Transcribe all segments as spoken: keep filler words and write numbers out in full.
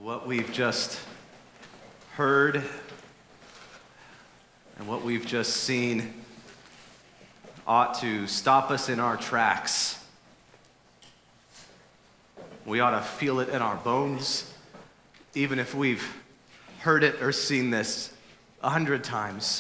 What we've just heard and what we've just seen ought to stop us in our tracks. We ought to feel it in our bones, even if we've heard it or seen this a hundred times.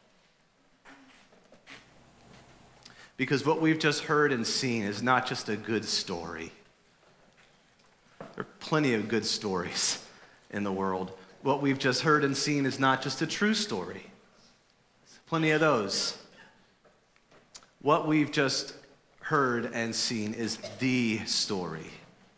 Because what we've just heard and seen is not just a good story. There are plenty of good stories in the world. What we've just heard and seen is not just a true story. There's plenty of those. What we've just heard and seen is the story.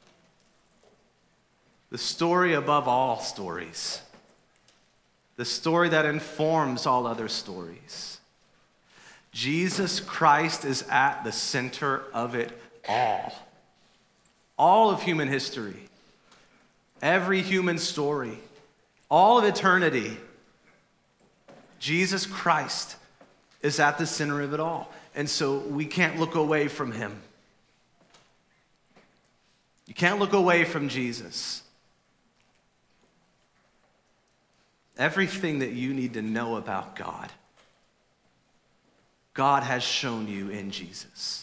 The story above all stories. The story that informs all other stories. Jesus Christ is at the center of it all. All of human history. Every human story. All of eternity. Jesus Christ is at the center of it all. And so we can't look away from him. You can't look away from Jesus. Everything that you need to know about God, God has shown you in Jesus.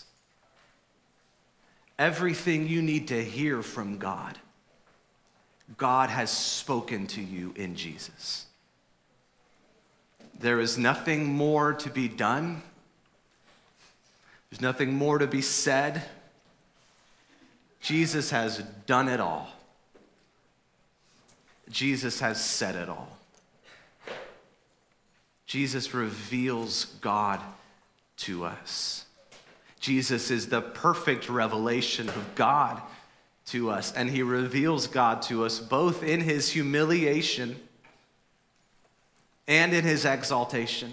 Everything you need to hear from God, God has spoken to you in Jesus. There is nothing more to be done. There's nothing more to be said. Jesus has done it all. Jesus has said it all. Jesus reveals God to us. Jesus is the perfect revelation of God to us, and he reveals God to us both in his humiliation and in his exaltation.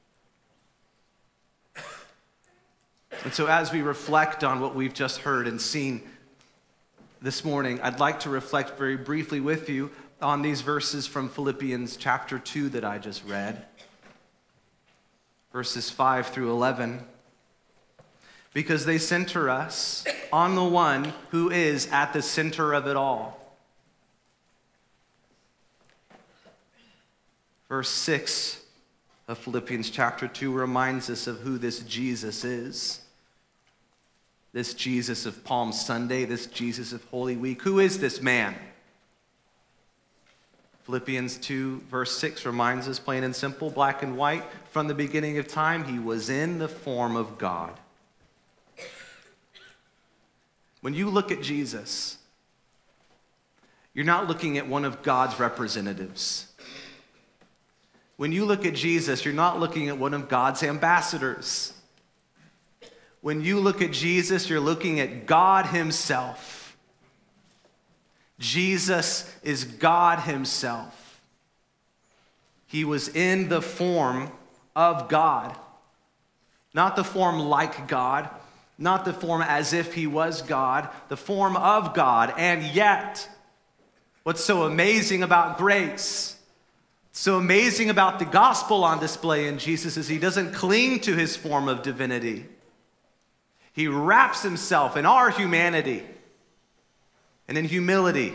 And so as we reflect on what we've just heard and seen this morning, I'd like to reflect very briefly with you on these verses from Philippians chapter two that I just read. Verses five through eleven, because they center us on the one who is at the center of it all. Verse six of Philippians chapter two reminds us of who this Jesus is. This Jesus of Palm Sunday, this Jesus of Holy Week. Who is this man? Philippians two, verse six reminds us, plain and simple, black and white, from the beginning of time, he was in the form of God. When you look at Jesus, you're not looking at one of God's representatives. When you look at Jesus, you're not looking at one of God's ambassadors. When you look at Jesus, you're looking at God himself. Jesus is God himself. He was in the form of God. Not the form like God, not the form as if he was God, the form of God. And yet, what's so amazing about grace, so amazing about the gospel on display in Jesus is he doesn't cling to his form of divinity. He wraps himself in our humanity and in humility.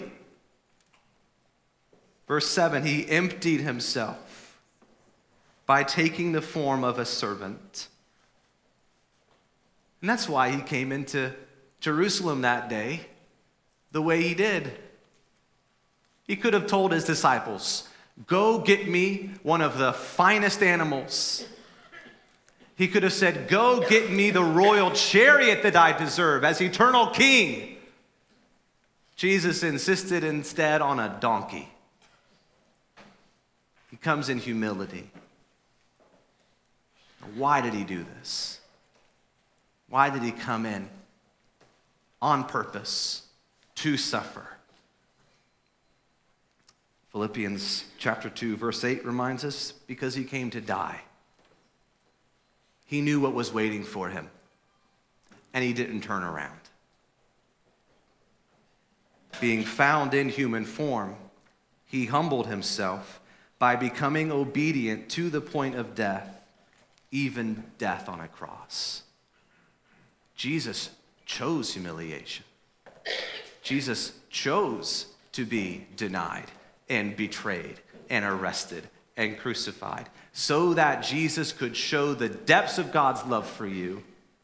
Verse seven, he emptied himself by taking the form of a servant. And that's why he came into Jerusalem that day the way he did. He could have told his disciples, go get me one of the finest animals. He could have said, go get me the royal chariot that I deserve as eternal king. Jesus insisted instead on a donkey. He comes in humility. Why did he do this? Why did he come in on purpose to suffer? Philippians chapter two, verse eight reminds us, because he came to die. He knew what was waiting for him, and he didn't turn around. Being found in human form, he humbled himself by becoming obedient to the point of death, even death on a cross. Jesus chose humiliation. Jesus chose to be denied and betrayed and arrested and crucified so that Jesus could show the depths of God's love for you.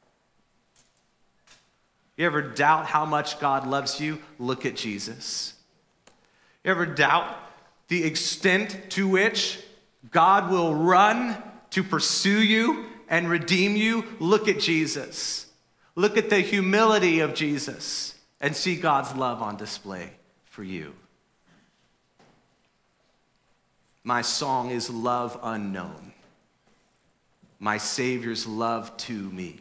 You ever doubt how much God loves you? Look at Jesus. You ever doubt the extent to which God will run to pursue you and redeem you? Look at Jesus. Look at the humility of Jesus and see God's love on display for you. My song is love unknown. My Savior's love to me.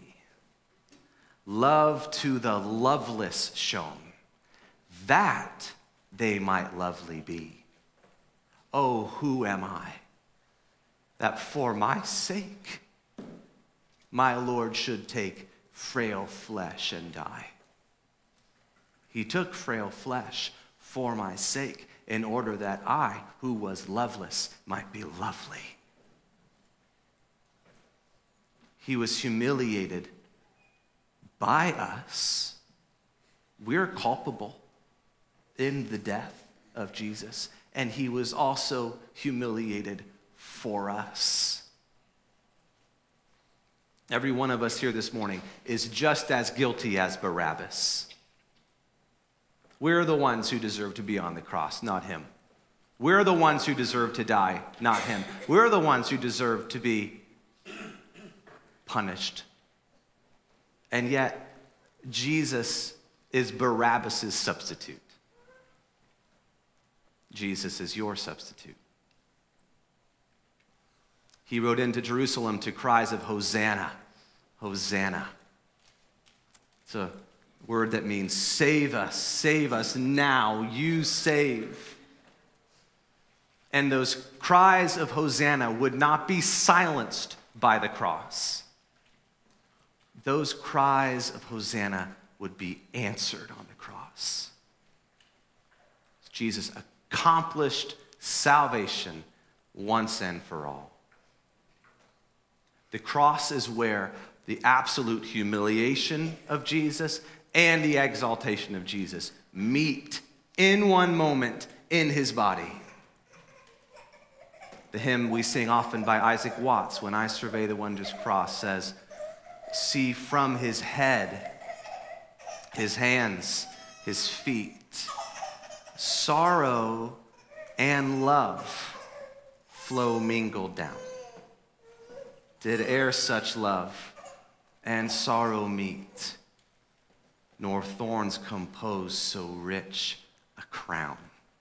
Love to the loveless shown, that they might lovely be. Oh, who am I, that for my sake my Lord should take frail flesh and die? He took frail flesh for my sake in order that I, who was loveless, might be lovely. He was humiliated by us. We're culpable in the death of Jesus, and he was also humiliated for us. Every one of us here this morning is just as guilty as Barabbas. We're the ones who deserve to be on the cross, not him. We're the ones who deserve to die, not him. We're the ones who deserve to be punished. And yet, Jesus is Barabbas' substitute. Jesus is your substitute. He rode into Jerusalem to cries of Hosanna, Hosanna. It's a word that means save us, save us now, you save. And those cries of Hosanna would not be silenced by the cross. Those cries of Hosanna would be answered on the cross. Jesus accomplished salvation once and for all. The cross is where the absolute humiliation of Jesus and the exaltation of Jesus meet in one moment in his body. The hymn we sing often by Isaac Watts, "When I Survey the Wondrous Cross," says, "See from his head, his hands, his feet, sorrow and love flow mingled down. Did e'er such love and sorrow meet, nor thorns compose so rich a crown."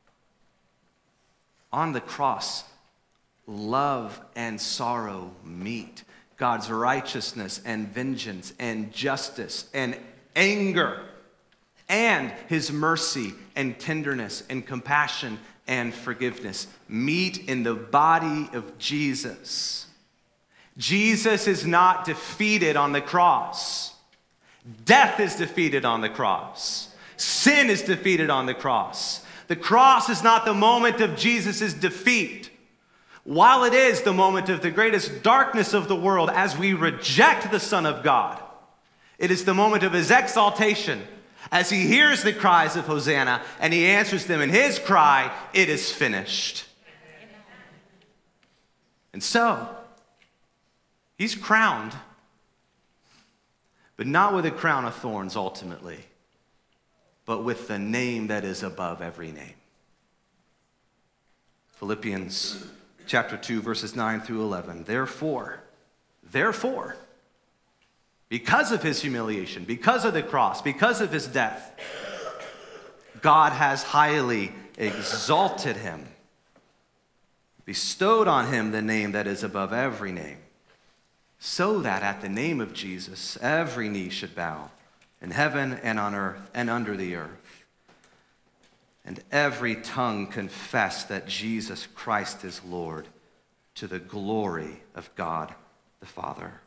On the cross, love and sorrow meet. God's righteousness and vengeance and justice and anger and his mercy and tenderness and compassion and forgiveness meet in the body of Jesus. Jesus is not defeated on the cross. Death is defeated on the cross. Sin is defeated on the cross. The cross is not the moment of Jesus' defeat. While it is the moment of the greatest darkness of the world as we reject the Son of God, it is the moment of his exaltation as he hears the cries of Hosanna and he answers them in his cry, "It is finished." And so, he's crowned, but not with a crown of thorns ultimately, but with the name that is above every name. Philippians chapter two, verses nine through eleven. Therefore, therefore, because of his humiliation, because of the cross, because of his death, God has highly exalted him, bestowed on him the name that is above every name, so that at the name of Jesus, every knee should bow in heaven and on earth and under the earth, and every tongue confess that Jesus Christ is Lord, to the glory of God the Father.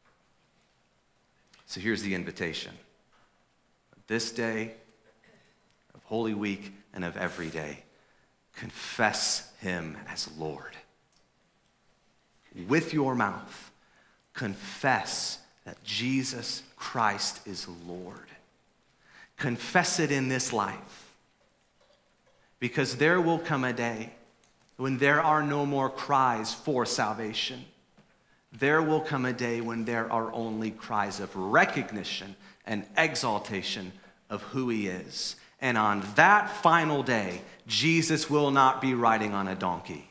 So here's the invitation. This day of Holy Week and of every day, confess him as Lord. With your mouth, confess that Jesus Christ is Lord. Confess it in this life, because there will come a day when there are no more cries for salvation. There will come a day when there are only cries of recognition and exaltation of who he is. And on that final day, Jesus will not be riding on a donkey.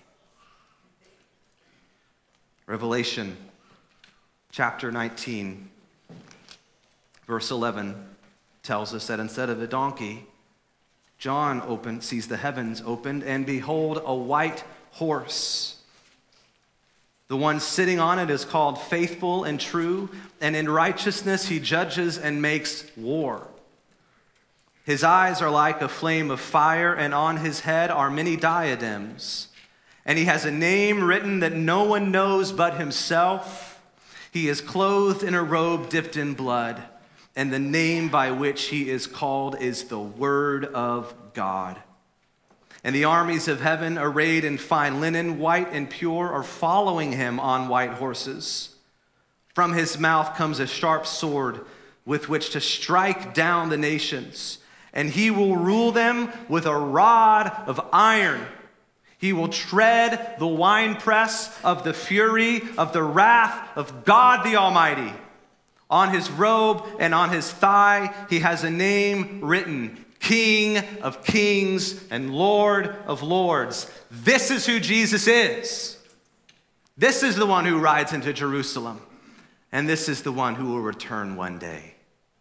Revelation chapter nineteen, verse eleven tells us that instead of a donkey, John opened, sees the heavens opened, and behold, a white horse. The one sitting on it is called Faithful and True, and in righteousness he judges and makes war. His eyes are like a flame of fire, and on his head are many diadems. And he has a name written that no one knows but himself. He is clothed in a robe dipped in blood, and the name by which he is called is the Word of God. And the armies of heaven, arrayed in fine linen, white and pure, are following him on white horses. From his mouth comes a sharp sword with which to strike down the nations, and he will rule them with a rod of iron. He will tread the winepress of the fury of the wrath of God the Almighty. On his robe and on his thigh, he has a name written, King of Kings and Lord of Lords. This is who Jesus is. This is the one who rides into Jerusalem. And this is the one who will return one day.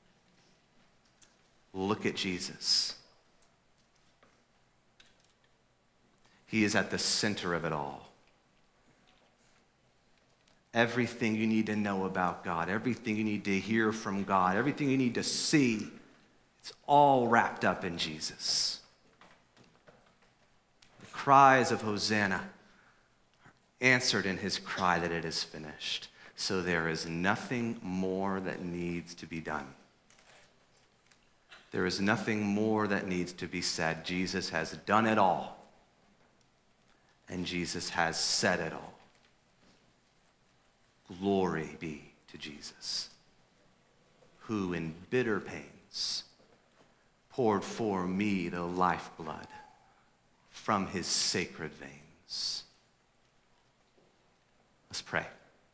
Look at Jesus. He is at the center of it all. Everything you need to know about God, everything you need to hear from God, everything you need to see, it's all wrapped up in Jesus. The cries of Hosanna are answered in his cry that it is finished. So there is nothing more that needs to be done. There is nothing more that needs to be said. Jesus has done it all. And Jesus has said it all. Glory be to Jesus, who in bitter pains poured for me the lifeblood from his sacred veins. Let's pray.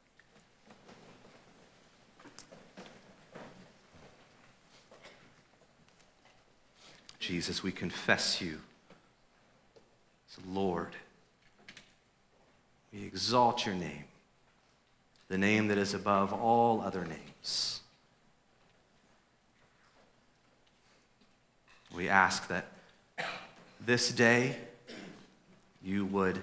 Jesus, we confess you as Lord. We exalt your name, the name that is above all other names. We ask that this day you would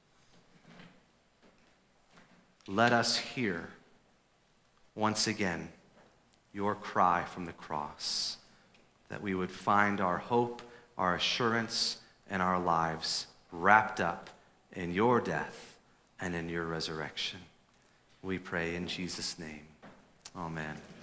let us hear once again your cry from the cross, that we would find our hope, our assurance, and our lives wrapped up in your death and in your resurrection. We pray in Jesus' name. Amen.